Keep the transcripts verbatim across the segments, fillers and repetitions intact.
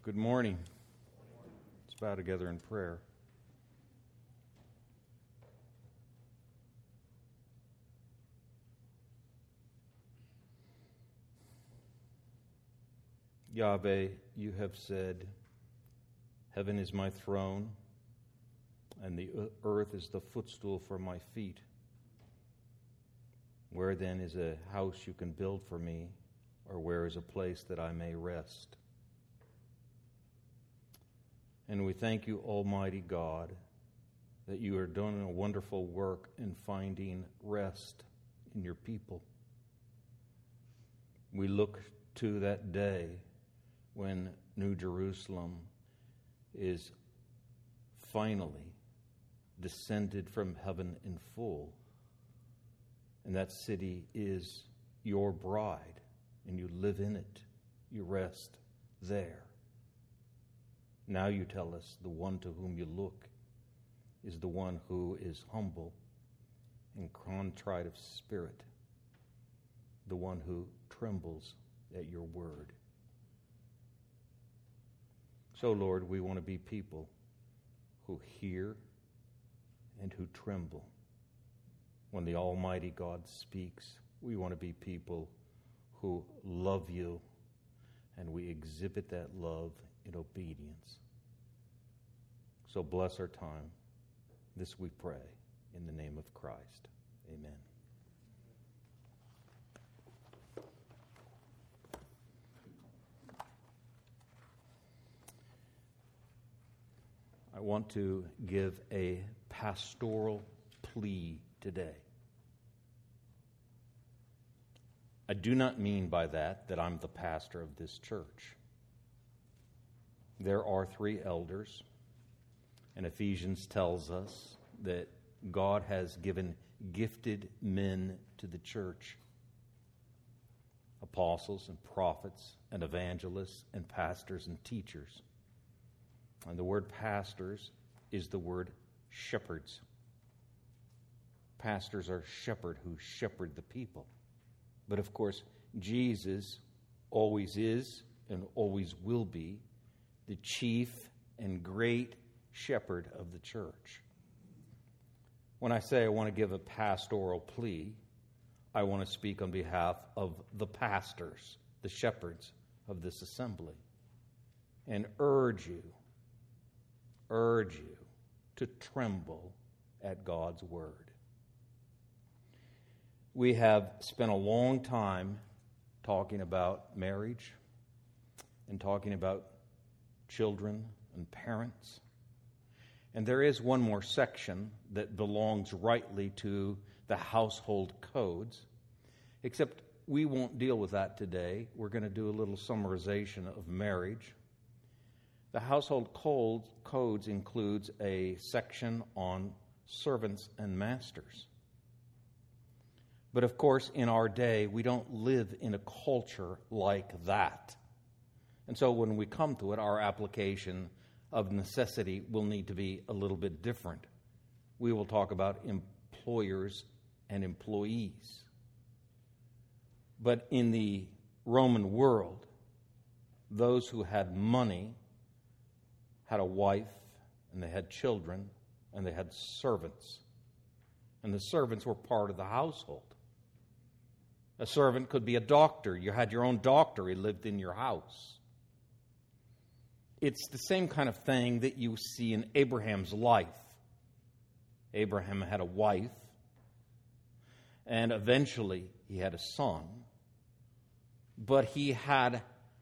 Good morning. Let's bow together in prayer. Yahweh, you have said, heaven is my throne, and the earth is the footstool for my feet. Where then is a house you can build for me, or where is a place that I may rest? And we thank you, Almighty God, that you are doing a wonderful work in finding rest in your people. We look to that day when New Jerusalem is finally descended from heaven in full. And that city is your bride, and you live in it. You rest there. Now you tell us the one to whom you look is the one who is humble and contrite of spirit, the one who trembles at your word. So, Lord, we want to be people who hear and who tremble. When the Almighty God speaks, we want to be people who love you, and we exhibit that love in obedience. So bless our time. This we pray in the name of Christ. Amen. I want to give a pastoral plea today. I do not mean by that that I'm the pastor of this church. There are three elders, and Ephesians tells us that God has given gifted men to the church, apostles and prophets and evangelists and pastors and teachers. And the word pastors is the word shepherds. Pastors are shepherd who shepherd the people. But of course, Jesus always is and always will be the chief and great shepherd of the church. When I say I want to give a pastoral plea, I want to speak on behalf of the pastors, the shepherds of this assembly, and urge you, urge you to tremble at God's word. We have spent a long time talking about marriage and talking about children and parents. And there is one more section that belongs rightly to the household codes, except we won't deal with that today. We're going to do a little summarization of marriage. The household codes includes a section on servants and masters. But of course, in our day, we don't live in a culture like that. And so when we come to it, our application of necessity will need to be a little bit different. We will talk about employers and employees. But in the Roman world, those who had money had a wife, and they had children, and they had servants. And the servants were part of the household. A servant could be a doctor. You had your own doctor. He lived in your house. It's the same kind of thing that you see in Abraham's life. Abraham had a wife, and eventually he had a son, but he had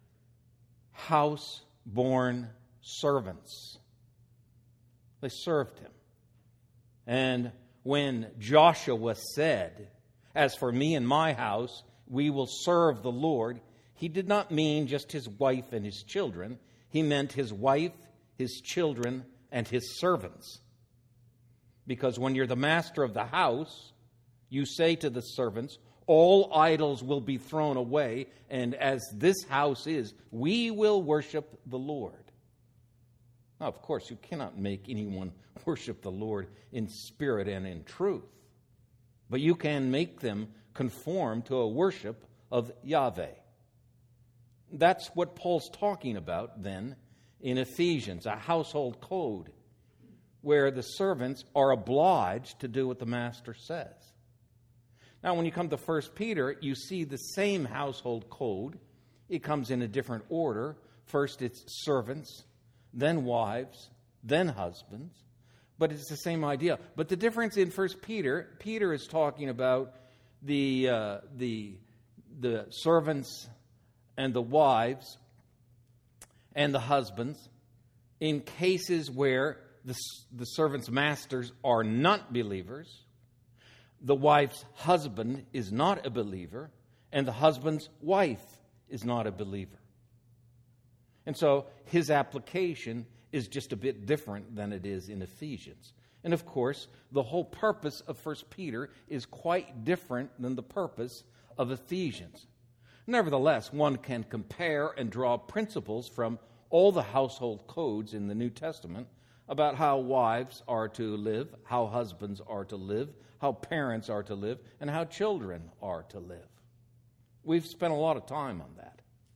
house-born servants. They served him. And when Joshua said, "As for me and my house, we will serve the Lord," he did not mean just his wife and his children. He meant his wife, his children, and his servants. Because when you're the master of the house, you say to the servants, "All idols will be thrown away, and as this house is, we will worship the Lord." Now, of course, you cannot make anyone worship the Lord in spirit and in truth. But you can make them conform to a worship of Yahweh. That's what Paul's talking about then in Ephesians, a household code where the servants are obliged to do what the master says. Now, when you come to First Peter, you see the same household code. It comes in a different order. First, it's servants, then wives, then husbands. But it's the same idea. But the difference in First Peter, Peter is talking about the uh, the the servants and the wives and the husbands in cases where the, the servants' masters are not believers, the wife's husband is not a believer, and the husband's wife is not a believer. And so his application is just a bit different than it is in Ephesians. And of course, the whole purpose of First Peter is quite different than the purpose of Ephesians. Nevertheless, one can compare and draw principles from all the household codes in the New Testament about how wives are to live, how husbands are to live, how parents are to live, and how children are to live. We've spent a lot of time on that.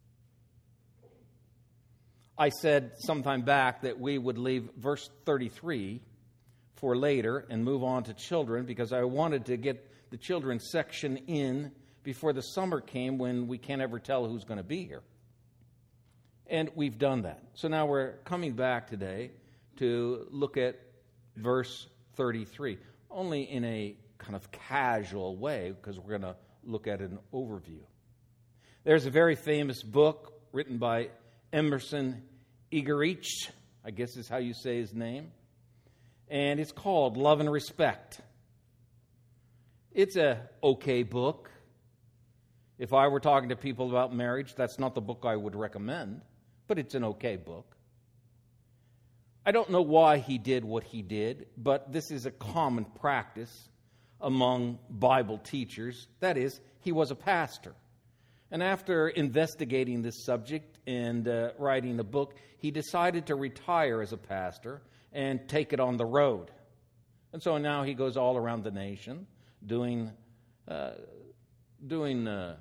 I said sometime back that we would leave verse thirty-three for later and move on to children because I wanted to get the children's section in before the summer came when we can't ever tell who's going to be here. And we've done that. So now we're coming back today to look at verse thirty-three, only in a kind of casual way because we're going to look at an overview. There's a very famous book written by Emerson Egerich, I guess is how you say his name, and it's called Love and Respect. It's a okay book. If I were talking to people about marriage, that's not the book I would recommend, but it's an okay book. I don't know why he did what he did, but this is a common practice among Bible teachers. That is, he was a pastor. And after investigating this subject and uh, writing a book, he decided to retire as a pastor and take it on the road. And so now he goes all around the nation doing uh, doing uh,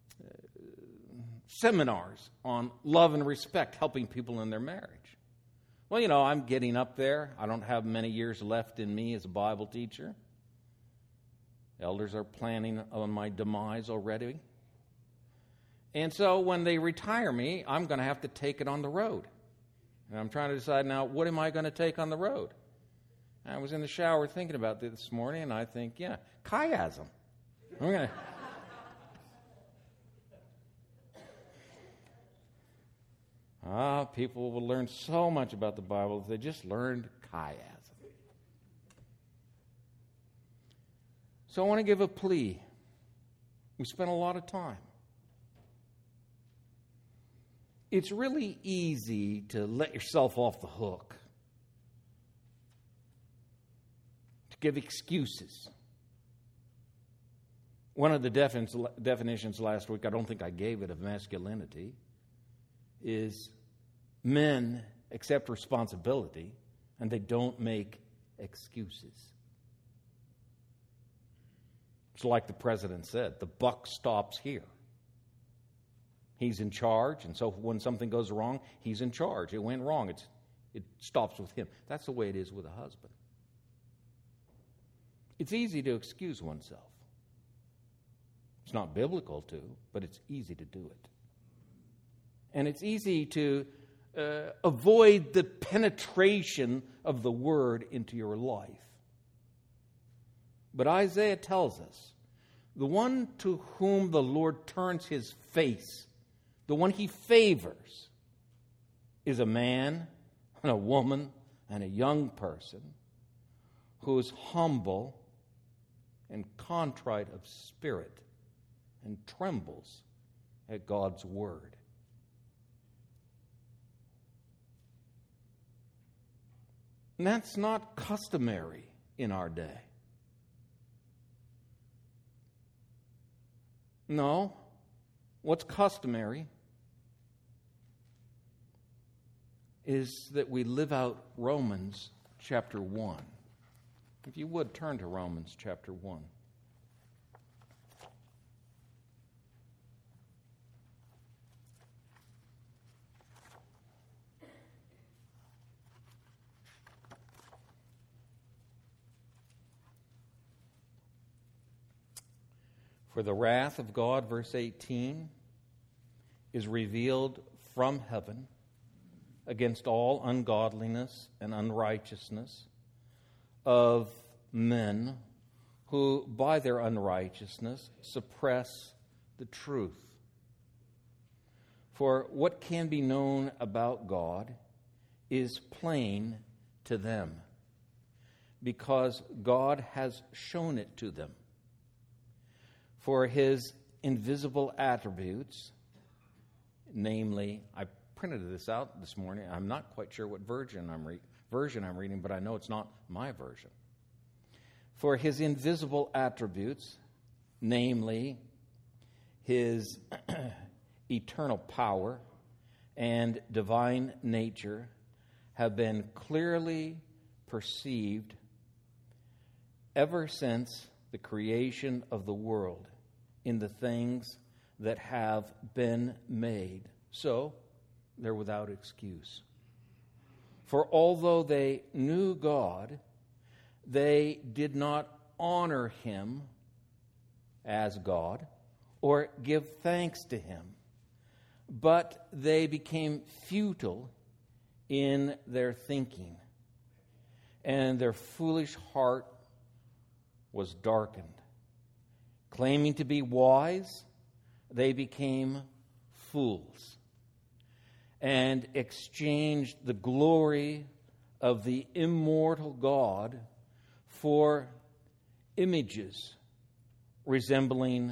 seminars on love and respect, helping people in their marriage. Well, you know, I'm getting up there. I don't have many years left in me as a Bible teacher. Elders are planning on my demise already. And so when they retire me, I'm going to have to take it on the road. And I'm trying to decide now, what am I going to take on the road? I was in the shower thinking about this this morning, and I think, yeah, chiasm. I'm going to... Ah, people will learn so much about the Bible if they just learned chiasm. So I want to give a plea. We spent a lot of time. It's really easy to let yourself off the hook, to give excuses. One of the definitions last week, I don't think I gave it, of masculinity, is men accept responsibility and they don't make excuses. It's like the president said, the buck stops here. He's in charge, and so when something goes wrong, he's in charge. It went wrong. It's, it stops with him. That's the way it is with a husband. It's easy to excuse oneself. It's not biblical to, but it's easy to do it. And it's easy to uh, avoid the penetration of the word into your life. But Isaiah tells us, the one to whom the Lord turns his face, the one he favors, is a man and a woman and a young person who is humble and contrite of spirit and trembles at God's word. And that's not customary in our day. No. What's customary is that we live out Romans chapter one. If you would, turn to Romans chapter one. For the wrath of God, verse eighteen, is revealed from heaven against all ungodliness and unrighteousness of men who by their unrighteousness suppress the truth. For what can be known about God is plain to them, because God has shown it to them. For his invisible attributes, namely, I printed this out this morning. I'm not quite sure what version I'm, re- version I'm reading, but I know it's not my version. For his invisible attributes, namely his eternal power and divine nature, have been clearly perceived ever since the creation of the world in the things that have been made. So they're without excuse. For although they knew God, they did not honor him as God or give thanks to him, but they became futile in their thinking, and their foolish heart was darkened. Claiming to be wise, they became fools and exchanged the glory of the immortal God for images resembling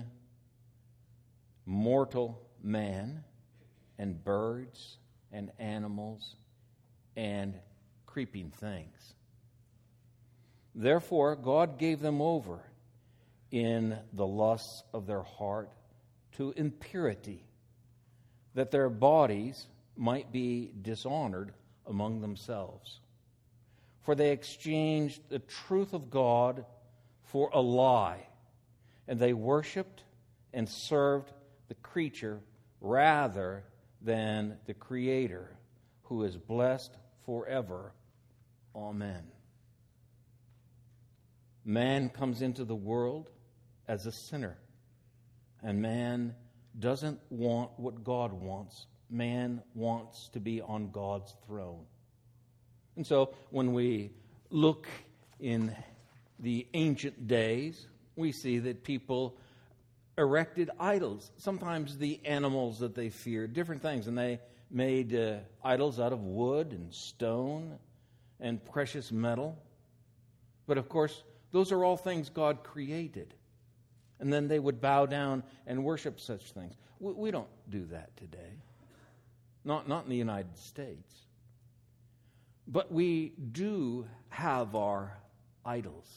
mortal man and birds and animals and creeping things. Therefore, God gave them over in the lusts of their heart to impurity, that their bodies might be dishonored among themselves. For they exchanged the truth of God for a lie, and they worshipped and served the creature rather than the Creator, who is blessed forever. Amen. Man comes into the world as a sinner, and man doesn't want what God wants. Man wants to be on God's throne. And so when we look in the ancient days, we see that people erected idols, sometimes the animals that they feared, different things, and they made uh, idols out of wood and stone and precious metal. But of course, those are all things God created. And then they would bow down and worship such things. We, we don't do that today. Not, not in the United States. But we do have our idols.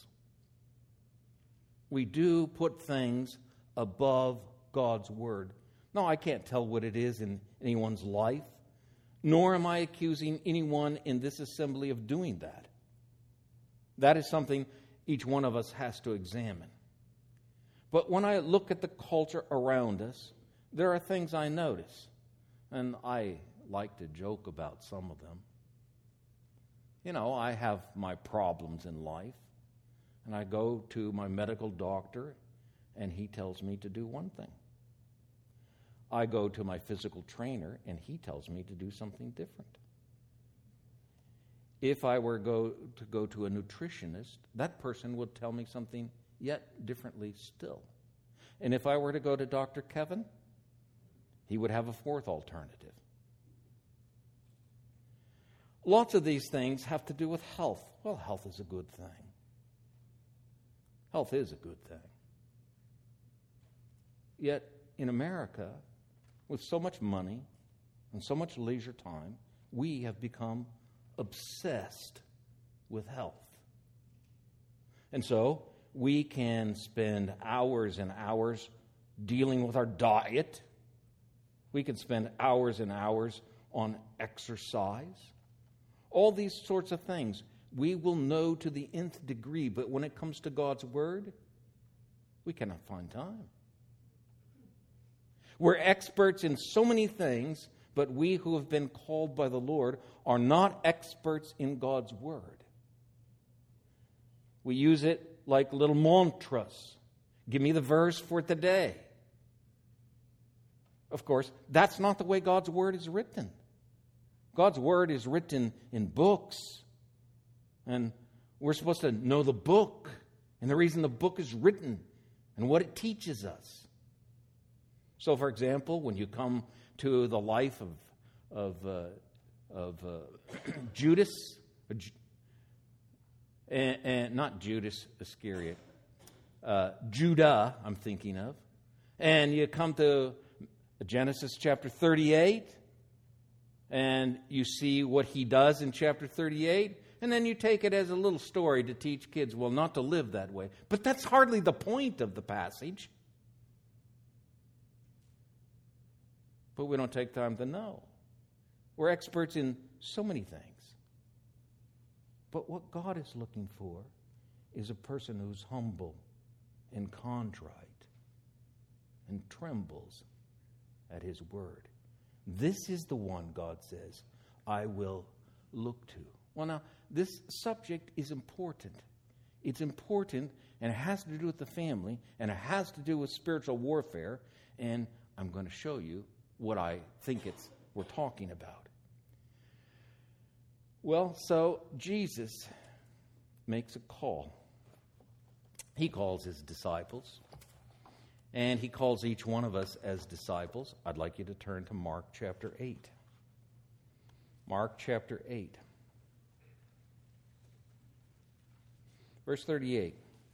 We do put things above God's word. No, I can't tell what it is in anyone's life, nor am I accusing anyone in this assembly of doing that. That is something each one of us has to examine. But when I look at the culture around us, there are things I notice, and I like to joke about some of them. You know, I have my problems in life, and I go to my medical doctor, and he tells me to do one thing. I go to my physical trainer, and he tells me to do something different. If I were go to go to a nutritionist, that person would tell me something yet differently still. And if I were to go to Doctor Kevin, he would have a fourth alternative. Lots of these things have to do with health. Well, health is a good thing. Health is a good thing. Yet in America, with so much money and so much leisure time, we have become obsessed with health. And so we can spend hours and hours dealing with our diet. We can spend hours and hours on exercise. All these sorts of things we will know to the nth degree, but when it comes to God's word, we cannot find time. We're experts in so many things, but we who have been called by the Lord are not experts in God's word. We use it like little mantras, Give me the verse for today. Of course, that's not the way God's Word is written. God's Word is written in books. And we're supposed to know the book and the reason the book is written and what it teaches us. So, for example, when you come to the life of, of, uh, of uh, Judas, and, and not Judas Iscariot, uh, Judah, I'm thinking of, and you come to Genesis chapter thirty-eight, and you see what he does in chapter thirty-eight, and then you take it as a little story to teach kids, well, not to live that way. But that's hardly the point of the passage. But we don't take time to know. We're experts in so many things. But what God is looking for is a person who's humble and contrite and trembles at His word. This is the one, God says, I will look to. Well, now, this subject is important. It's important, and it has to do with the family, and it has to do with spiritual warfare, and I'm going to show you what I think it's we're talking about. Well, so Jesus makes a call. He calls His disciples. And He calls each one of us as disciples. I'd like you to turn to Mark chapter eight. Mark chapter eight. Verse thirty-eight.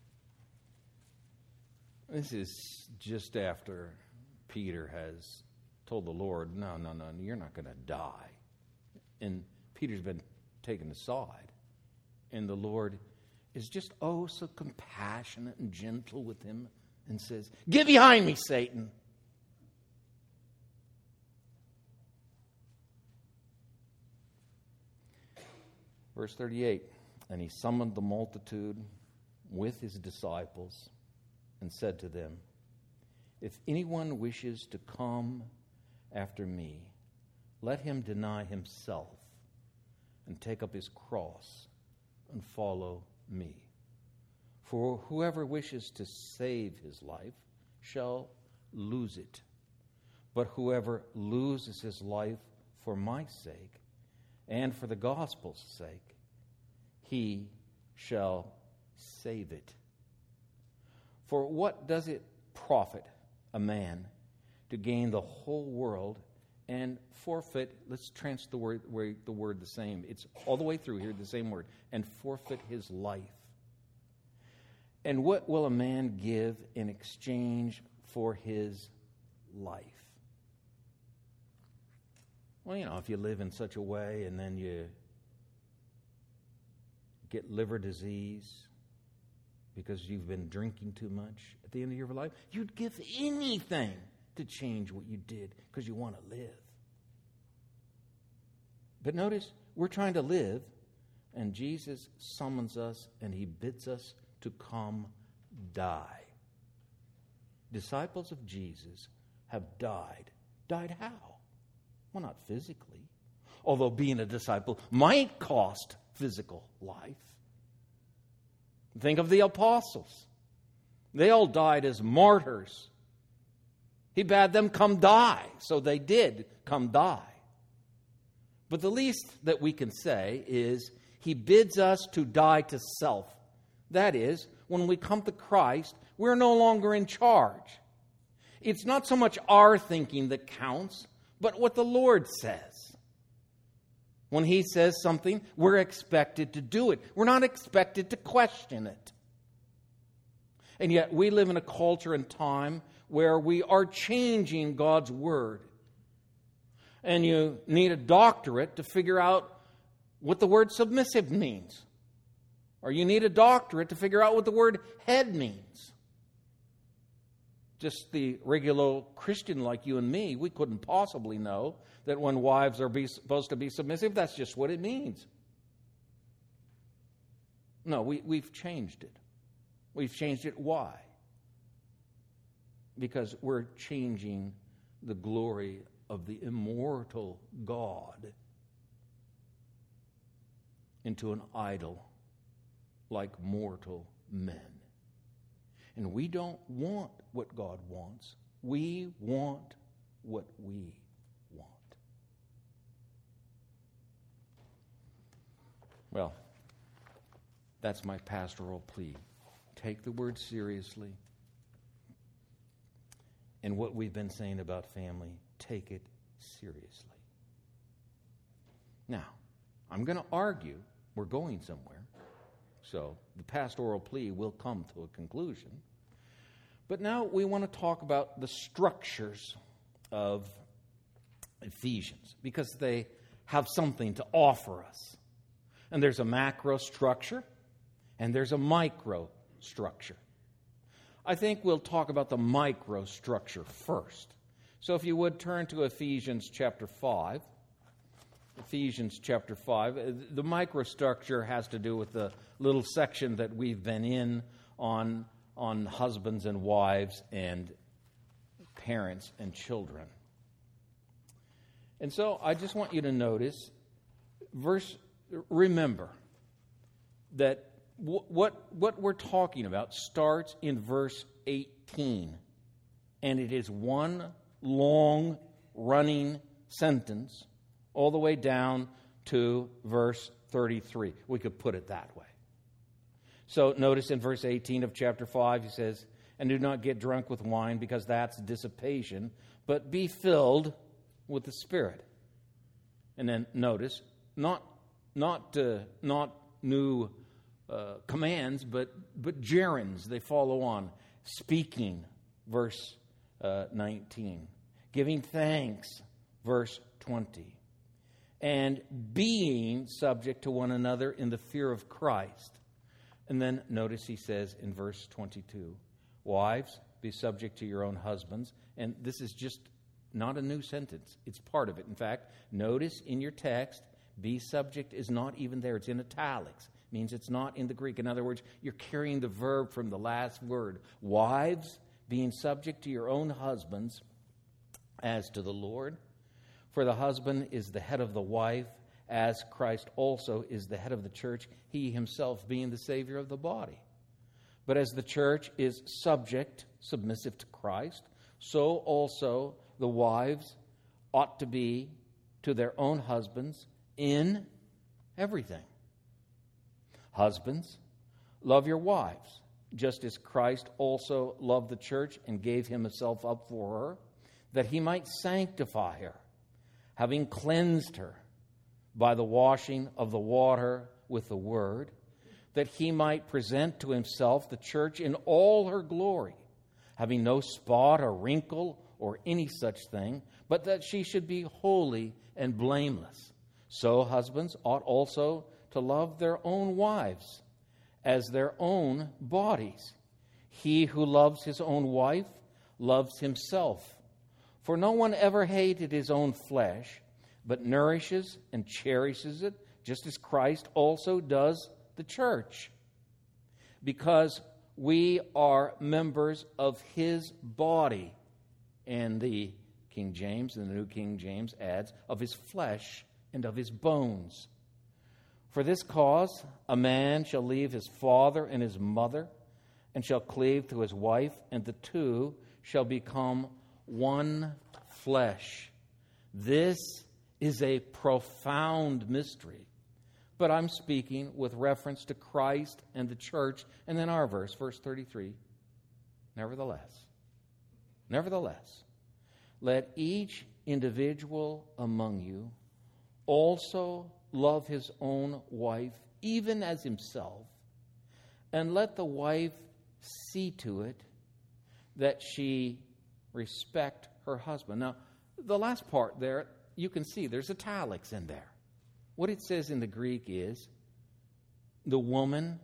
This is just after Peter has told the Lord, no, no, no, you're not going to die. And Peter's been taken aside. And the Lord is just, oh, so compassionate and gentle with him. And says, get behind me, Satan. Verse thirty-eight. And He summoned the multitude with His disciples and said to them, if anyone wishes to come after me, let him deny himself and take up his cross and follow me. For whoever wishes to save his life shall lose it. But whoever loses his life for my sake and for the gospel's sake, he shall save it. For what does it profit a man to gain the whole world and forfeit, let's transfer the word, the word the same. It's all the way through here, the same word, and forfeit his life. And what will a man give in exchange for his life? Well, you know, if you live in such a way and then you get liver disease because you've been drinking too much at the end of your life, you'd give anything to change what you did because you want to live. But notice, we're trying to live, and Jesus summons us and He bids us to come die. Disciples of Jesus have died. Died how? Well, not physically. Although being a disciple might cost physical life. Think of the apostles. They all died as martyrs. He bade them come die, so they did come die. But the least that we can say is He bids us to die to self. That is, when we come to Christ, we're no longer in charge. It's not so much our thinking that counts, but what the Lord says. When He says something, we're expected to do it. We're not expected to question it. And yet we live in a culture and time where we are changing God's Word. And you need a doctorate to figure out what the word submissive means. Or you need a doctorate to figure out what the word head means. Just the regular Christian like you and me, we couldn't possibly know that when wives are be, supposed to be submissive, that's just what it means. No, we, we've changed it. We've changed it. Why? Because we're changing the glory of the immortal God into an idol like mortal men. And we don't want what God wants. We want what we want. Well, that's my pastoral plea. Take the word seriously. And what we've been saying about family, take it seriously. Now, I'm going to argue. We're going somewhere. So the pastoral plea will come to a conclusion. But now we want to talk about the structures of Ephesians, because they have something to offer us. And there's a macro structure, and there's a micro structure. I think we'll talk about the micro structure first. So if you would turn to Ephesians chapter five. Ephesians chapter five. The microstructure has to do with the little section that we've been in on, on husbands and wives and parents and children. And so I just want you to notice, verse. Remember that w- what, what we're talking about starts in verse eighteen, and it is one long running sentence all the way down to verse thirty-three. We could put it that way. So notice in verse eighteen of chapter five, he says, "And do not get drunk with wine, because that's dissipation, but be filled with the Spirit." And then notice, not not uh, not new uh, commands, but but gerunds. They follow on. Speaking, verse uh, nineteen. Giving thanks, verse twenty. And being subject to one another in the fear of Christ. And then notice he says in verse twenty-two, "Wives, be subject to your own husbands." And this is just not a new sentence. It's part of it. In fact, notice in your text, be subject is not even there. It's in italics. It means it's not in the Greek. In other words, you're carrying the verb from the last word. Wives, being subject to your own husbands as to the Lord. For the husband is the head of the wife, as Christ also is the head of the church, he himself being the Savior of the body. But as the church is subject, submissive to Christ, so also the wives ought to be to their own husbands in everything. Husbands, love your wives, just as Christ also loved the church and gave himself up for her, that he might sanctify her, having cleansed her by the washing of the water with the word, that he might present to himself the church in all her glory, having no spot or wrinkle or any such thing, but that she should be holy and blameless. So husbands ought also to love their own wives as their own bodies. He who loves his own wife loves himself. For no one ever hated his own flesh, but nourishes and cherishes it, just as Christ also does the church, because we are members of his body. And the King James, and the New King James adds, of his flesh and of his bones. For this cause a man shall leave his father and his mother, and shall cleave to his wife, and the two shall become one flesh. This is a profound mystery. But I'm speaking with reference to Christ and the church. And then our verse, verse thirty-three. Nevertheless, nevertheless, let each individual among you also love his own wife, even as himself, and let the wife see to it that she respect her husband. Now, the last part there, you can see there's italics in there. What it says in the Greek is, the woman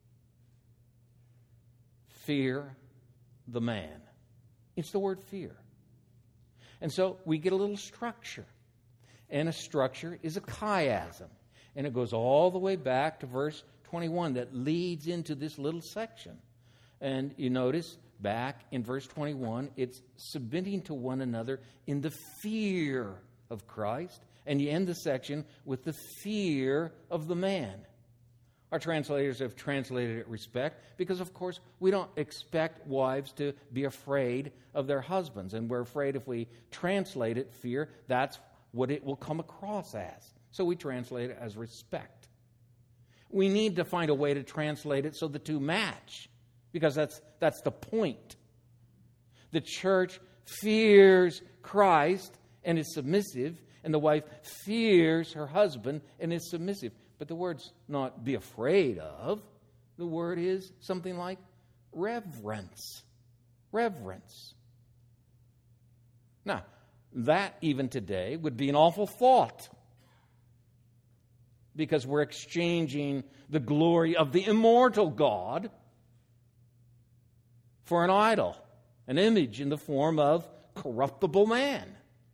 fear the man. It's the word fear. And so we get a little structure. And a structure is a chiasm. And it goes all the way back to verse twenty-one that leads into this little section. And you notice back in verse twenty-one, it's submitting to one another in the fear of Christ. And you end the section with the fear of the man. Our translators have translated it respect because, of course, we don't expect wives to be afraid of their husbands. And we're afraid if we translate it fear, that's what it will come across as. So we translate it as respect. We need to find a way to translate it so the two match, because that's that's the point. The church fears Christ and is submissive, and the wife fears her husband and is submissive. But the word's not be afraid of. The word is something like reverence. Reverence. Now, that even today would be an awful thought, because we're exchanging the glory of the immortal God for an idol, an image in the form of corruptible man.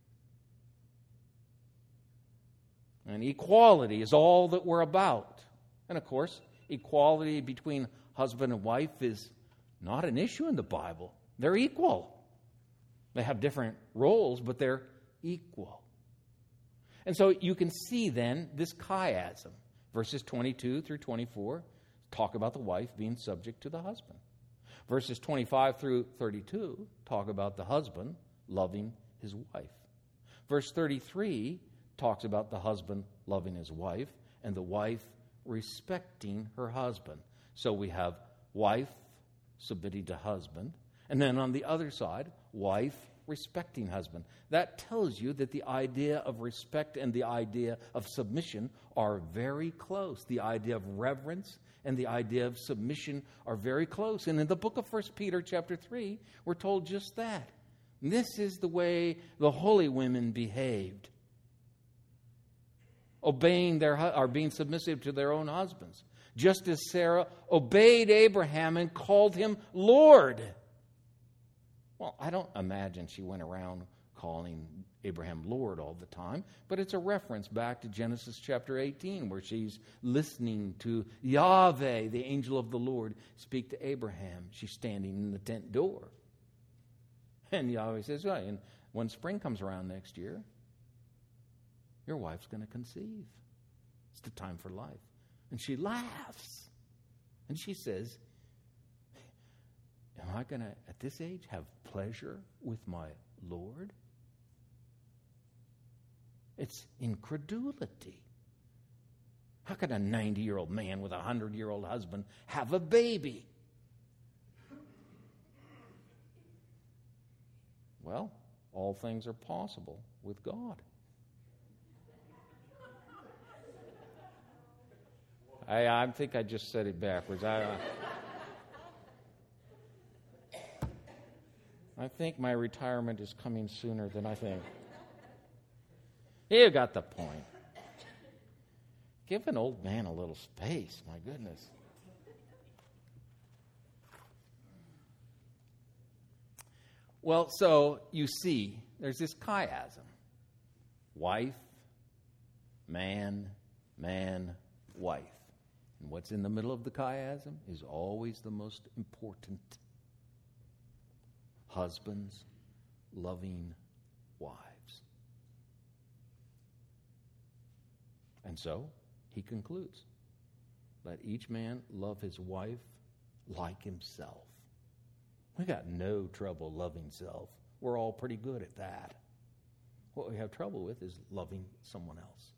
And equality is all that we're about. And of course, equality between husband and wife is not an issue in the Bible. They're equal. They have different roles, but they're equal. And so you can see then this chiasm. Verses twenty-two through twenty-four talk about the wife being subject to the husband. Verses twenty-five through thirty-two talk about the husband loving his wife. Verse thirty-three talks about the husband loving his wife and the wife respecting her husband. So we have wife submitting to husband, and then on the other side, wife respecting husband. That tells you that the idea of respect and the idea of submission are very close. The idea of reverence and the idea of submission are very close. And in the book of First Peter chapter three, we're told just that. This is the way the holy women behaved, obeying their, or being submissive to their own husbands, just as Sarah obeyed Abraham and called him Lord. Well, I don't imagine she went around calling Abraham Lord all the time, but it's a reference back to Genesis chapter eighteen, where she's listening to Yahweh, the angel of the Lord, speak to Abraham. She's standing in the tent door. And Yahweh says, well, and when spring comes around next year, your wife's going to conceive. It's the time for life. And she laughs. And she says, am I going to, at this age, have pleasure with my Lord? It's incredulity. How can a ninety-year-old man with a hundred-year-old husband have a baby? Well, all things are possible with God. I, I think I just said it backwards. I, uh, I think my retirement is coming sooner than I think. You got the point. Give an old man a little space, my goodness. Well, so you see, there's this chiasm. Wife, man, man, wife. And what's in the middle of the chiasm is always the most important. Husbands loving wives. And so he concludes, let each man love his wife like himself. We got no trouble loving self. We're all pretty good at that. What we have trouble with is loving someone else.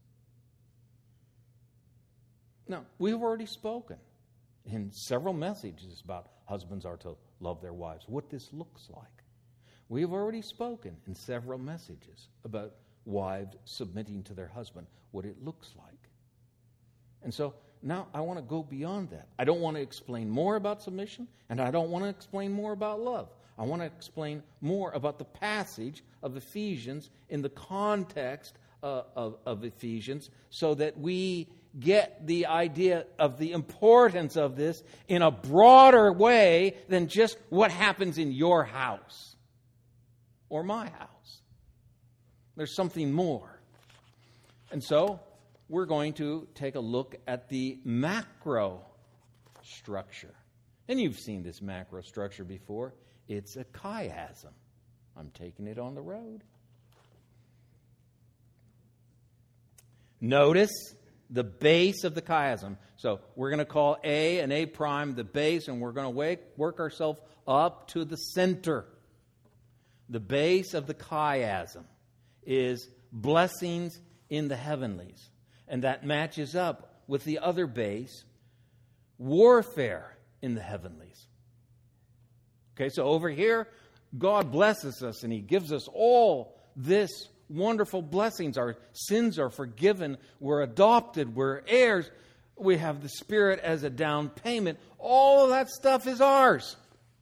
Now, we've already spoken in several messages about husbands are to love their wives, what this looks like. We have already spoken in several messages about wives submitting to their husband, what it looks like. And so now I want to go beyond that. I don't want to explain more about submission, and I don't want to explain more about love. I want to explain more about the passage of Ephesians in the context uh, of, of Ephesians, so that we get the idea of the importance of this in a broader way than just what happens in your house or my house. There's something more. And so we're going to take a look at the macro structure. And you've seen this macro structure before. It's a chiasm. I'm taking it on the road. Notice the base of the chiasm. So we're going to call A and A prime the base, and we're going to work ourselves up to the center. The base of the chiasm is blessings in the heavenlies. And that matches up with the other base, warfare in the heavenlies. Okay, so over here, God blesses us and He gives us all this wonderful blessings. Our sins are forgiven. We're adopted. We're heirs. We have the Spirit as a down payment. All of that stuff is ours.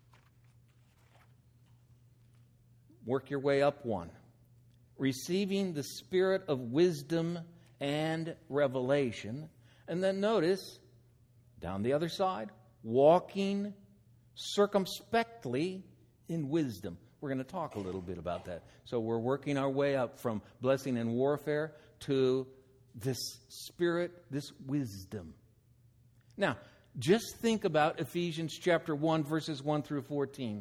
Work your way up one. Receiving the spirit of wisdom and revelation. And then notice, down the other side, walking circumspectly in wisdom. We're going to talk a little bit about that. So we're working our way up from blessing and warfare to this spirit, this wisdom. Now, just think about Ephesians chapter one, verses one through fourteen.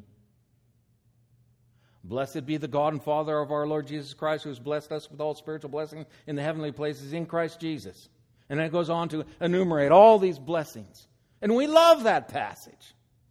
Blessed be the God and Father of our Lord Jesus Christ, who has blessed us with all spiritual blessings in the heavenly places in Christ Jesus. And then it goes on to enumerate all these blessings. And we love that passage.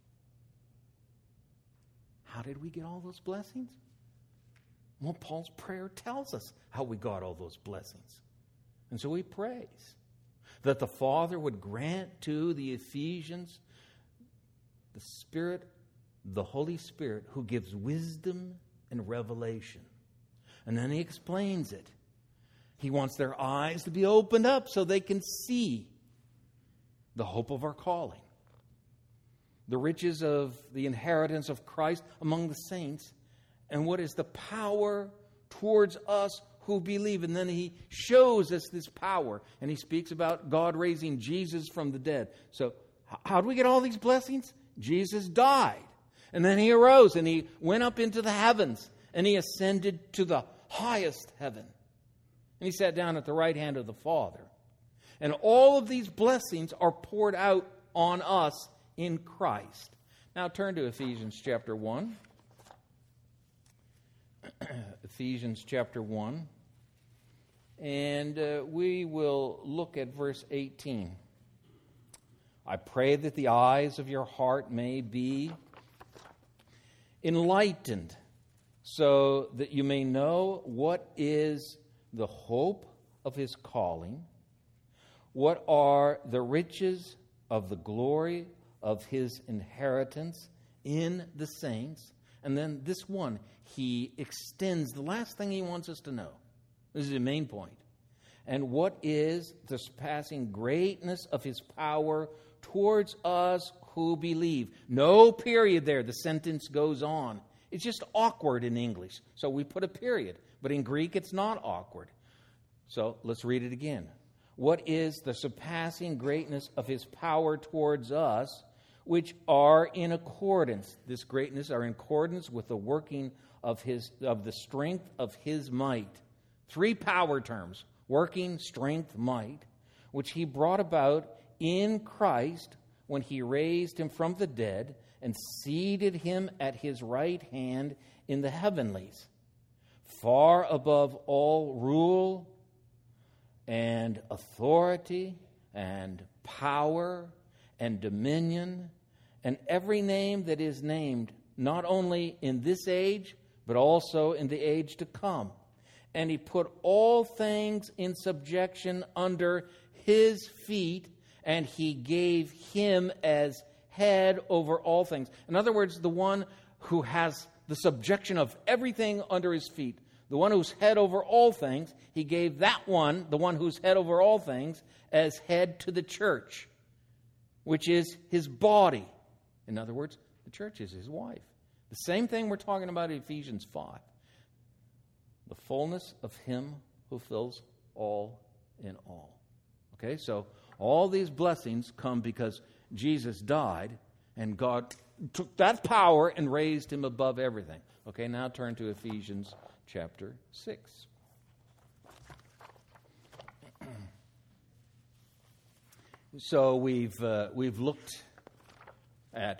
How did we get all those blessings? Well, Paul's prayer tells us how we got all those blessings. And so he prays that the Father would grant to the Ephesians the Spirit, the Holy Spirit, who gives wisdom and revelation. And then he explains it. He wants their eyes to be opened up so they can see the hope of our calling, the riches of the inheritance of Christ among the saints, and what is the power towards us who believe. And then he shows us this power, and he speaks about God raising Jesus from the dead. So how do we get all these blessings? Jesus died. And then he arose and he went up into the heavens and he ascended to the highest heaven. And he sat down at the right hand of the Father. And all of these blessings are poured out on us in Christ. Now turn to Ephesians chapter one. Ephesians chapter one. And uh, we will look at verse eighteen. I pray that the eyes of your heart may be enlightened, so that you may know what is the hope of his calling, what are the riches of the glory of his inheritance in the saints. And then this one, he extends the last thing he wants us to know. This is the main point. And what is the surpassing greatness of his power towards us who believe. No period there. The sentence goes on. It's just awkward in English, so we put a period. But in Greek, it's not awkward. So let's read it again. What is the surpassing greatness of his power towards us, which are in accordance, this greatness are in accordance with the working of his of the strength of his might. Three power terms: working, strength, might, which he brought about in Christ when he raised him from the dead and seated him at his right hand in the heavenlies, far above all rule and authority and power and dominion and every name that is named, not only in this age, but also in the age to come. And he put all things in subjection under his feet, and he gave him as head over all things. In other words, the one who has the subjection of everything under his feet, the one who's head over all things, he gave that one, the one who's head over all things, as head to the church, which is his body. In other words, the church is his wife. The same thing we're talking about in Ephesians five. The fullness of him who fills all in all. Okay, so all these blessings come because Jesus died and God took that power and raised him above everything. Okay, now turn to Ephesians chapter six. So we've uh, we've looked at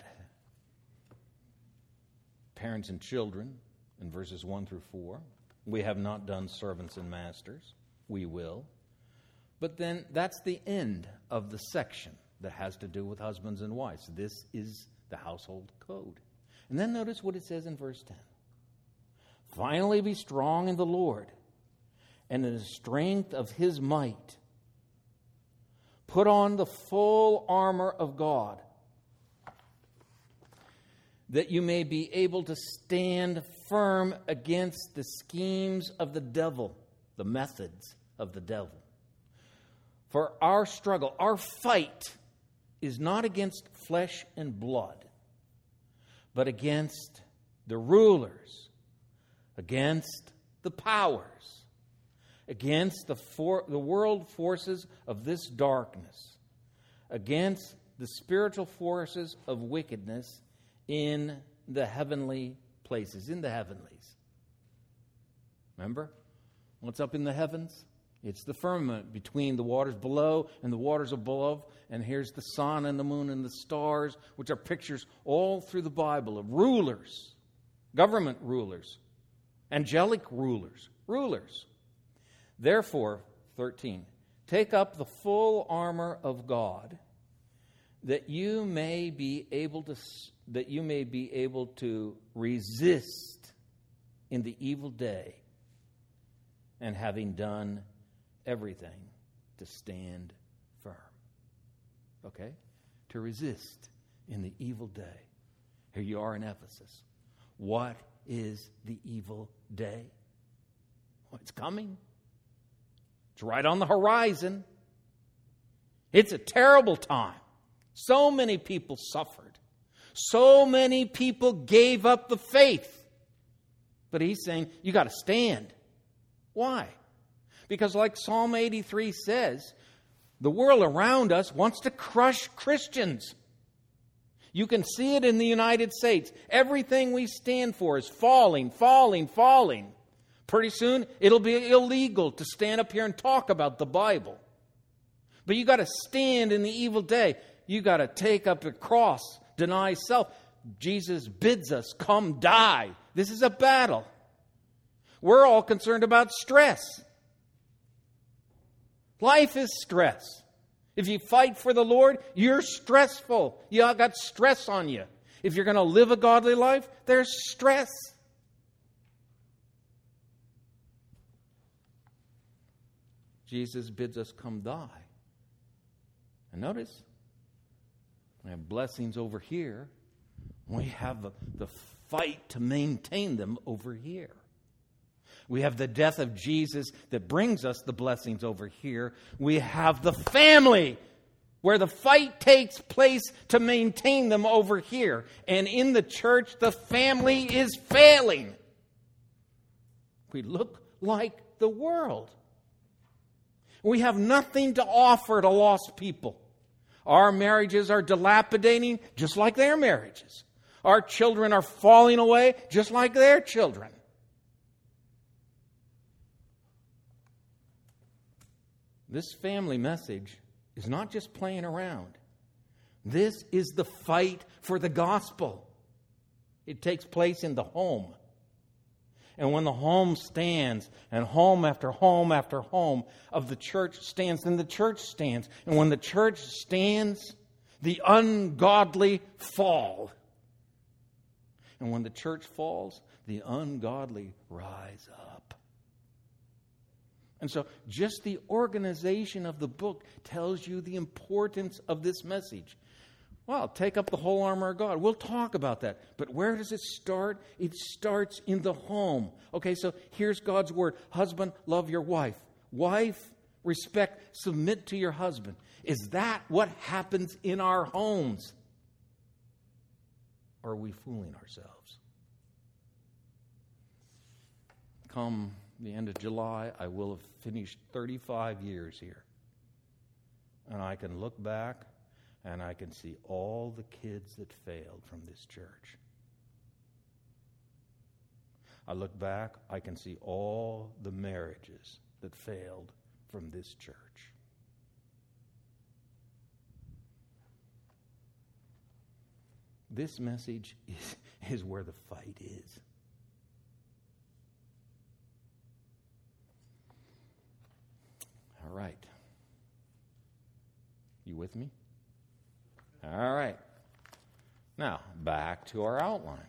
parents and children in verses one through four. We have not done servants and masters. We will. But then that's the end of the section that has to do with husbands and wives. This is the household code. And then notice what it says in verse ten. Finally, be strong in the Lord and in the strength of his might. Put on the full armor of God, that you may be able to stand firm against the schemes of the devil, the methods of the devil. For our struggle, our fight, is not against flesh and blood, but against the rulers, against the powers, against the, for, the world forces of this darkness, against the spiritual forces of wickedness in the heavenly places, in the heavenlies. Remember? What's up in the heavens? It's the firmament between the waters below and the waters above. And here's the sun and the moon and the stars, which are pictures all through the Bible of rulers, government rulers, angelic rulers, rulers. Therefore, thirteen, take up the full armor of God, that you may be able to that you may be able to resist in the evil day, and having done everything, to stand firm. Okay? To resist in the evil day. Here you are in Ephesus. What is the evil day? Well, it's coming. It's right on the horizon. It's a terrible time. So many people suffered. So many people gave up the faith. But he's saying, you got to stand. Why? Because like Psalm eighty-three says, the world around us wants to crush Christians. You can see it in the United States. Everything we stand for is falling, falling, falling. Pretty soon, it'll be illegal to stand up here and talk about the Bible. But you got to stand in the evil day. You got to take up the cross, deny self. Jesus bids us, come die. This is a battle. We're all concerned about stress. Life is stress. If you fight for the Lord, you're stressful. You got stress on you. If you're going to live a godly life, there's stress. Jesus bids us come die. And notice, we have blessings over here. We have the, the fight to maintain them over here. We have the death of Jesus that brings us the blessings over here. We have the family where the fight takes place to maintain them over here. And in the church, the family is failing. We look like the world. We have nothing to offer to lost people. Our marriages are dilapidating just like their marriages. Our children are falling away just like their children. This family message is not just playing around. This is the fight for the gospel. It takes place in the home. And when the home stands, and home after home after home of the church stands, then the church stands. And when the church stands, the ungodly fall. And when the church falls, the ungodly rise up. And so just the organization of the book tells you the importance of this message. Well, take up the whole armor of God. We'll talk about that. But where does it start? It starts in the home. Okay, so here's God's word. Husband, love your wife. Wife, respect, submit to your husband. Is that what happens in our homes? Or are we fooling ourselves? Come the end of July, I will have finished thirty-five years here. And I can look back and I can see all the kids that failed from this church. I look back, I can see all the marriages that failed from this church. This message is, is where the fight is. All right. You with me? All right. Now, back to our outline.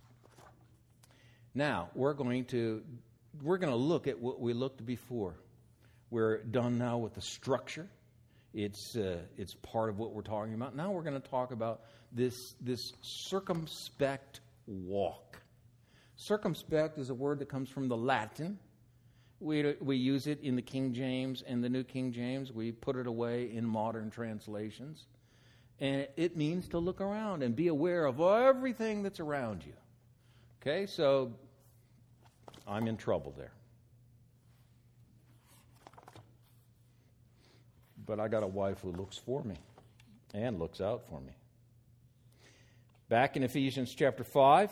Now, we're going to we're going to look at what we looked before. We're done now with the structure. It's uh, it's part of what we're talking about. Now we're going to talk about this this circumspect walk. Circumspect is a word that comes from the Latin. We we use it in the King James and the New King James. We put it away in modern translations. And it means to look around and be aware of everything that's around you. Okay, so I'm in trouble there. But I got a wife who looks for me and looks out for me. Back in Ephesians chapter five,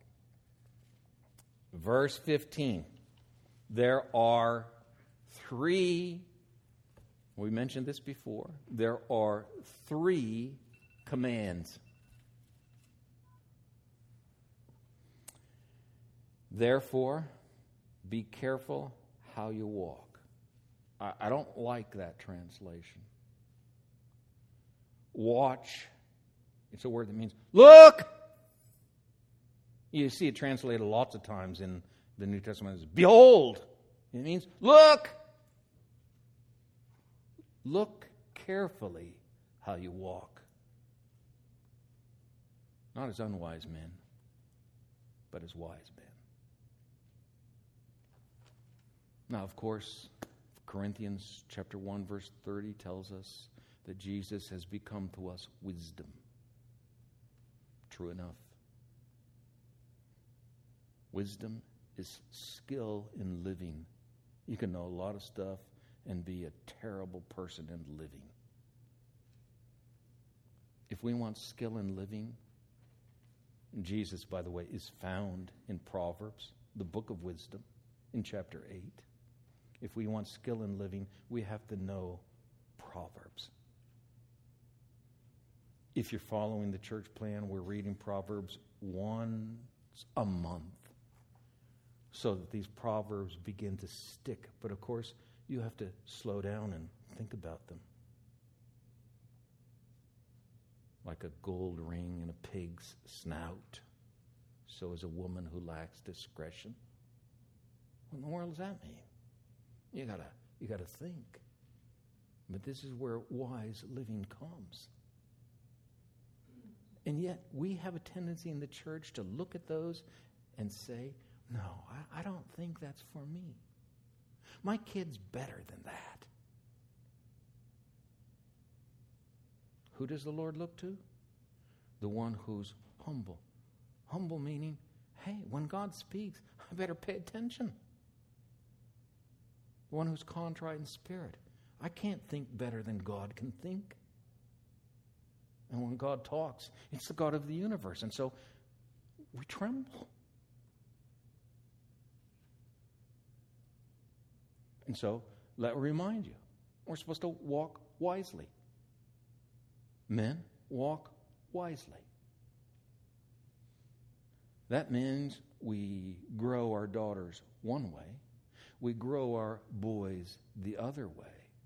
verse fifteen, there are three, we mentioned this before, there are three commands. Therefore, be careful how you walk. I, I don't like that translation. Watch. It's a word that means look. You see it translated lots of times in the New Testament as behold. It means look. Look carefully how you walk. Not as unwise men, but as wise men. Now, of course, Corinthians chapter one, verse thirty tells us that Jesus has become to us wisdom. True enough. Wisdom is skill in living. You can know a lot of stuff and be a terrible person in living. If we want skill in living, Jesus, by the way, is found in Proverbs, the book of wisdom, in chapter eight. If we want skill in living, we have to know Proverbs. If you're following the church plan, we're reading Proverbs once a month so that these Proverbs begin to stick. But of course, you have to slow down and think about them. Like a gold ring in a pig's snout, so is a woman who lacks discretion. What in the world does that mean? You gotta, you gotta think. But this is where wise living comes. And yet, we have a tendency in the church to look at those and say, no, I, I don't think that's for me. My kid's better than that. Who does the Lord look to? The one who's humble. Humble meaning, hey, when God speaks, I better pay attention. The one who's contrite in spirit. I can't think better than God can think. And when God talks, it's the God of the universe. And so we tremble. And so let me remind you, we're supposed to walk wisely. Men, walk wisely. That means we grow our daughters one way. We grow our boys the other way.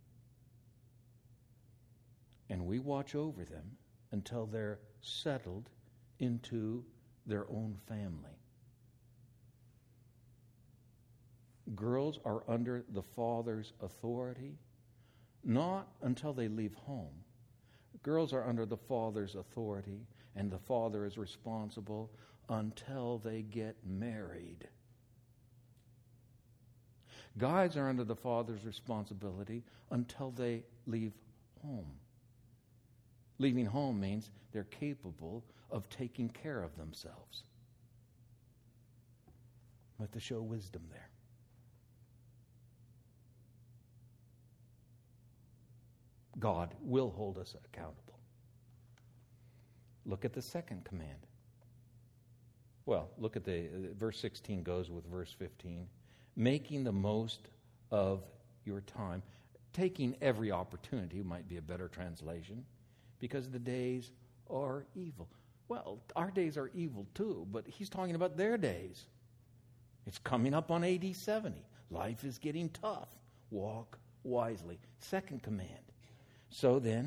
And we watch over them until they're settled into their own family. Girls are under the father's authority, not until they leave home. Girls are under the father's authority, and the father is responsible until they get married. Guys are under the father's responsibility until they leave home. Leaving home means they're capable of taking care of themselves. We have to show wisdom there. God will hold us accountable. Look at the second command. Well, look at the uh, verse sixteen goes with verse fifteen. Making the most of your time. Taking every opportunity might be a better translation, because the days are evil. Well, our days are evil too, but he's talking about their days. It's coming up on A D seventy. Life is getting tough. Walk wisely. Second command. So then,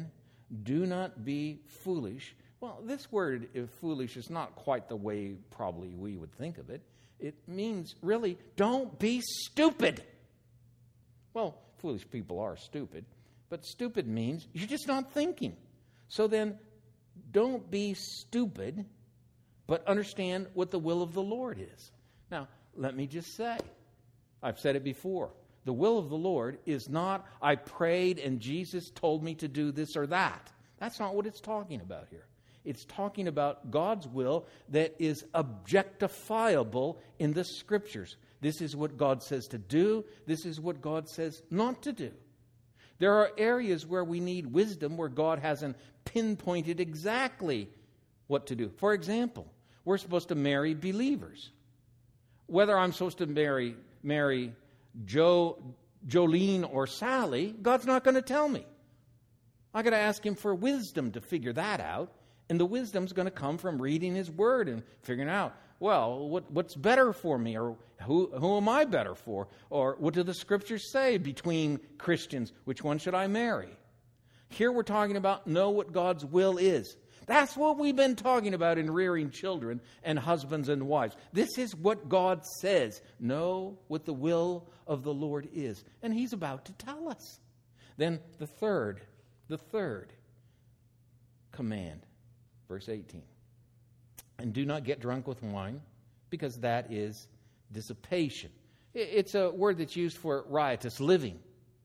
Do not be foolish. Well, this word, if foolish, is not quite the way probably we would think of it. It means, really, don't be stupid. Well, foolish people are stupid, but stupid means you're just not thinking. So then, don't be stupid, but understand what the will of the Lord is. Now, let me just say, I've said it before, the will of the Lord is not, I prayed and Jesus told me to do this or that. That's not what it's talking about here. It's talking about God's will that is objectifiable in the Scriptures. This is what God says to do. This is what God says not to do. There are areas where we need wisdom where God hasn't pinpointed exactly what to do. For example, we're supposed to marry believers. Whether I'm supposed to marry marry Joe, Jolene or Sally, God's not going to tell me. I got to ask Him for wisdom to figure that out. And the wisdom's going to come from reading His Word and figuring out, well, what, what's better for me? Or who, who am I better for? Or what do the Scriptures say between Christians? Which one should I marry? Here we're talking about know what God's will is. That's what we've been talking about in rearing children and husbands and wives. This is what God says. Know what the will of the Lord is. And He's about to tell us. Then the third, the third command. Verse eighteen, and do not get drunk with wine, because that is dissipation. It's a word that's used for riotous living.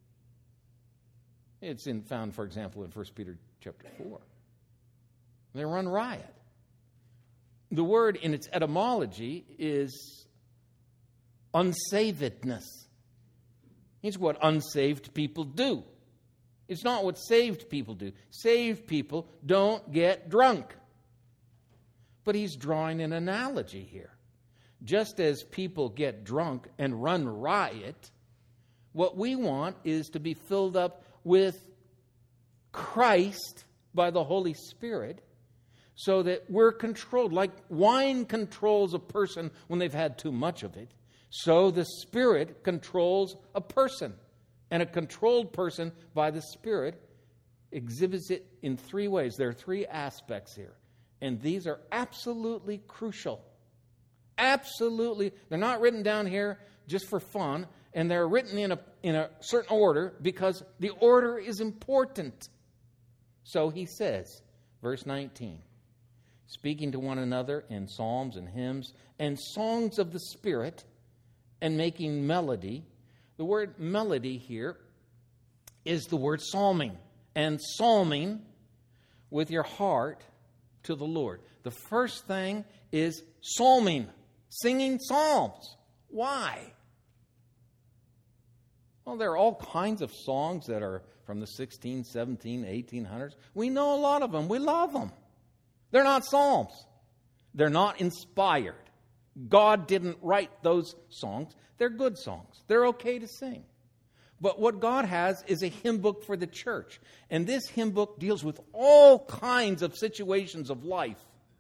It's in, found, for example, in First Peter chapter four. They run riot. The word in its etymology is unsavedness. It's what unsaved people do. It's not what saved people do. Saved people don't get drunk. But he's drawing an analogy here. Just as people get drunk and run riot, what we want is to be filled up with Christ by the Holy Spirit so that we're controlled. Like wine controls a person when they've had too much of it, so the Spirit controls a person. And a controlled person by the Spirit exhibits it in three ways. There are three aspects here. And these are absolutely crucial. Absolutely. They're not written down here just for fun. And they're written in a, in a certain order because the order is important. So he says, verse nineteen, speaking to one another in psalms and hymns and songs of the Spirit and making melody. The word melody here is the word psalming. And psalming with your heart to the Lord. The first thing is psalming, singing psalms. Why? Well, there are all kinds of songs that are from the sixteen, seventeen, eighteen hundreds. We know a lot of them. We love them. They're not psalms. They're not inspired. God didn't write those songs. They're good songs. They're okay to sing. But what God has is a hymn book for the church. And this hymn book deals with all kinds of situations of life.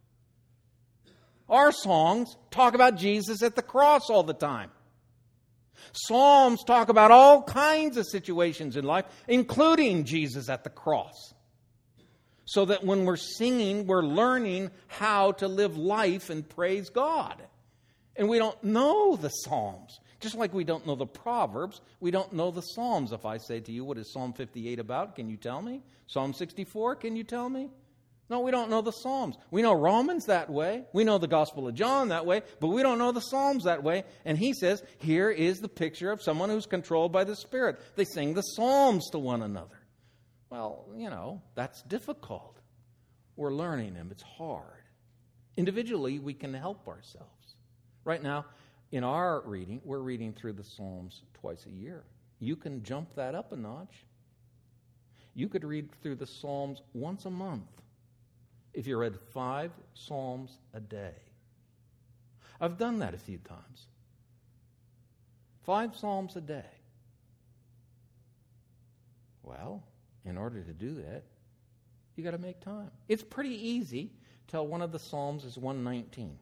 Our songs talk about Jesus at the cross all the time. Psalms talk about all kinds of situations in life, including Jesus at the cross. So that when we're singing, we're learning how to live life and praise God. And we don't know the Psalms. Just like we don't know the Proverbs, we don't know the Psalms. If I say to you, what is Psalm fifty-eight about? Can you tell me? Psalm sixty-four, can you tell me? No, we don't know the Psalms. We know Romans that way. We know the Gospel of John that way, but we don't know the Psalms that way. And he says, here is the picture of someone who's controlled by the Spirit. They sing the Psalms to one another. Well, you know, that's difficult. We're learning them. It's hard. Individually, we can help ourselves. Right now, in our reading, we're reading through the Psalms twice a year. You can jump that up a notch. You could read through the Psalms once a month if you read five Psalms a day. I've done that a few times. Five Psalms a day. Well, in order to do that, you got to make time. It's pretty easy to tell one of the Psalms is one nineteen.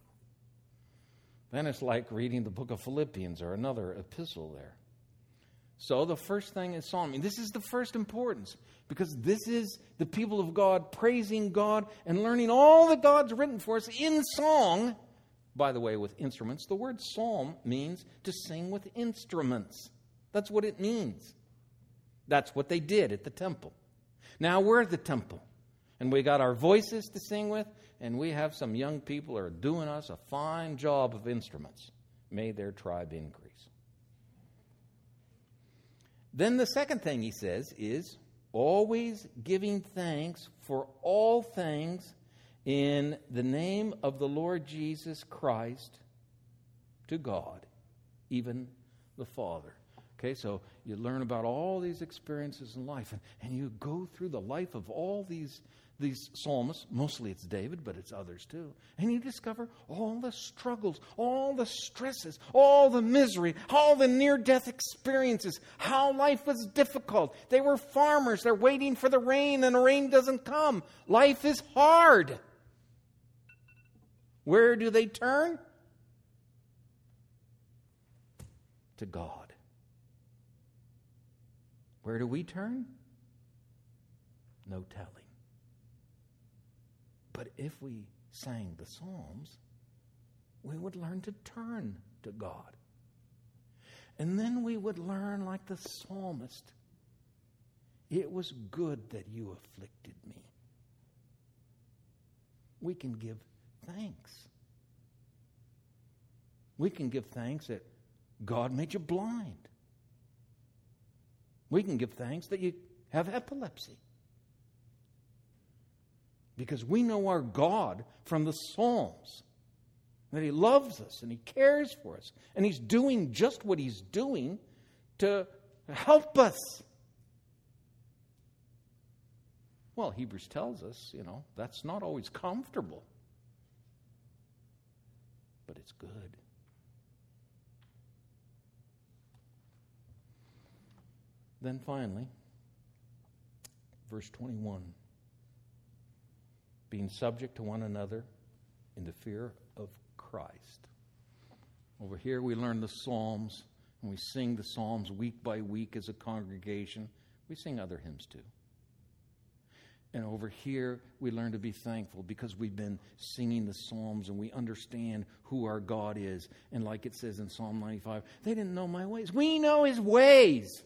Then it's like reading the book of Philippians or another epistle there. So the first thing is Psalm. And this is the first importance, because this is the people of God praising God and learning all that God's written for us in song. By the way, with instruments, the word psalm means to sing with instruments. That's what it means. That's what they did at the temple. Now we're at the temple, and we got our voices to sing with, and we have some young people who are doing us a fine job of instruments. May their tribe increase. Then the second thing he says is always giving thanks for all things in the name of the Lord Jesus Christ to God, even the Father. Okay, so you learn about all these experiences in life, and, and you go through the life of all these, these psalmists. Mostly it's David, but it's others too. And you discover all the struggles, all the stresses, all the misery, all the near-death experiences, how life was difficult. They were farmers. They're waiting for the rain, and the rain doesn't come. Life is hard. Where do they turn? To God. Where do we turn? No telling. But if we sang the Psalms, we would learn to turn to God. And then we would learn, like the psalmist, it was good that you afflicted me. We can give thanks. We can give thanks that God made you blind. We can give thanks that you have epilepsy. Because we know our God from the Psalms. That He loves us and He cares for us. And He's doing just what He's doing to help us. Well, Hebrews tells us, you know, that's not always comfortable. But it's good. Then finally, verse twenty-one, being subject to one another in the fear of Christ. Over here we learn the Psalms, and we sing the Psalms week by week as a congregation. We sing other hymns too. And over here we learn to be thankful because we've been singing the Psalms and we understand who our God is. And like it says in Psalm ninety-five, they didn't know my ways. We know His ways.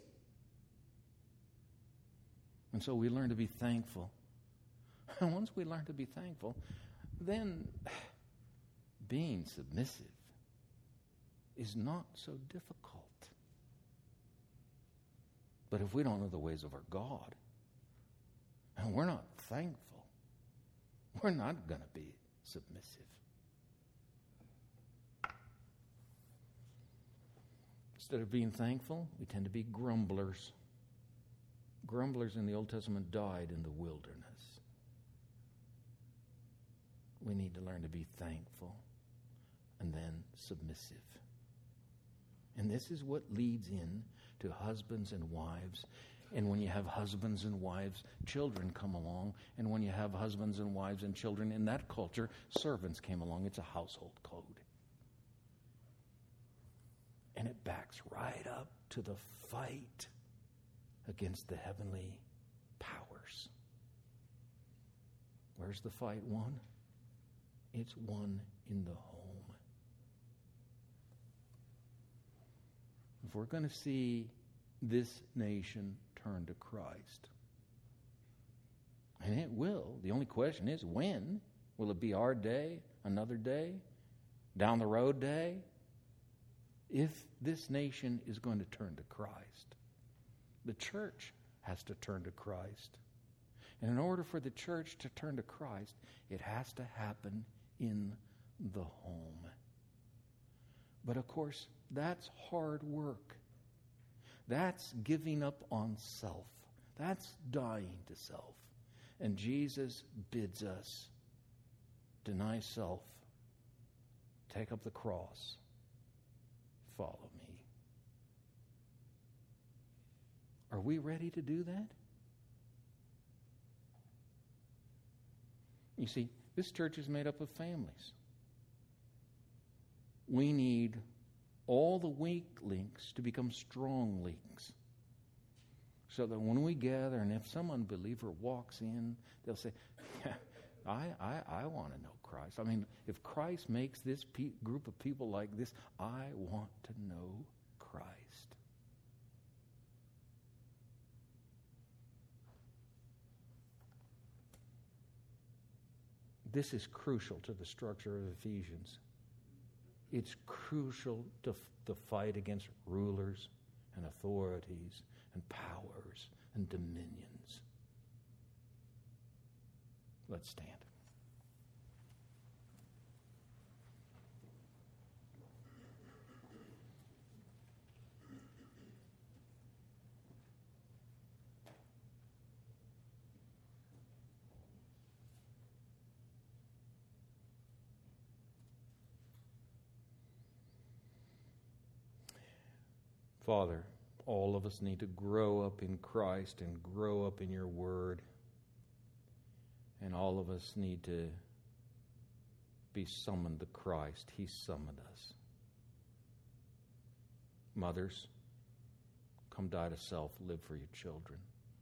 And so we learn to be thankful. And once we learn to be thankful, then being submissive is not so difficult. But if we don't know the ways of our God, and we're not thankful, we're not going to be submissive. Instead of being thankful, we tend to be grumblers. Grumblers in the Old Testament died in the wilderness. We need to learn to be thankful and then submissive. And this is what leads in to husbands and wives. And when you have husbands and wives, children come along. And when you have husbands and wives and children in that culture, servants came along. It's a household code. And it backs right up to the fight against the heavenly powers. Where's the fight won? It's won in the home. If we're going to see this nation turn to Christ, and it will, the only question is when? Will it be our day, another day, down the road day? If this nation is going to turn to Christ, the church has to turn to Christ. And in order for the church to turn to Christ, it has to happen in the home. But of course, that's hard work. That's giving up on self. That's dying to self. And Jesus bids us deny self, take up the cross, follow me. Are we ready to do that? You see, this church is made up of families. We need all the weak links to become strong links. So that when we gather, and if some unbeliever walks in, they'll say, yeah, I, I, I want to know Christ. I mean, if Christ makes this pe- group of people like this, I want to know Christ. This is crucial to the structure of Ephesians. It's crucial to the fight against rulers and authorities and powers and dominions. Let's stand. Father, all of us need to grow up in Christ and grow up in your word. And all of us need to be summoned to Christ. He summoned us. Mothers, come die to self, live for your children.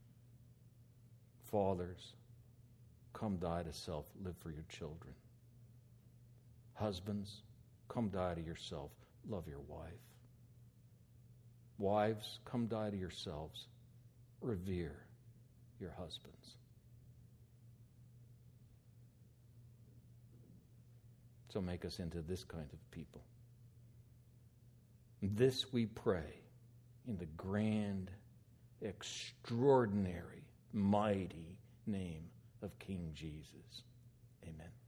Fathers, come die to self, live for your children. Husbands, come die to yourself, love your wife. Wives, come die to yourselves. Revere your husbands. So make us into this kind of people. This we pray in the grand, extraordinary, mighty name of King Jesus. Amen.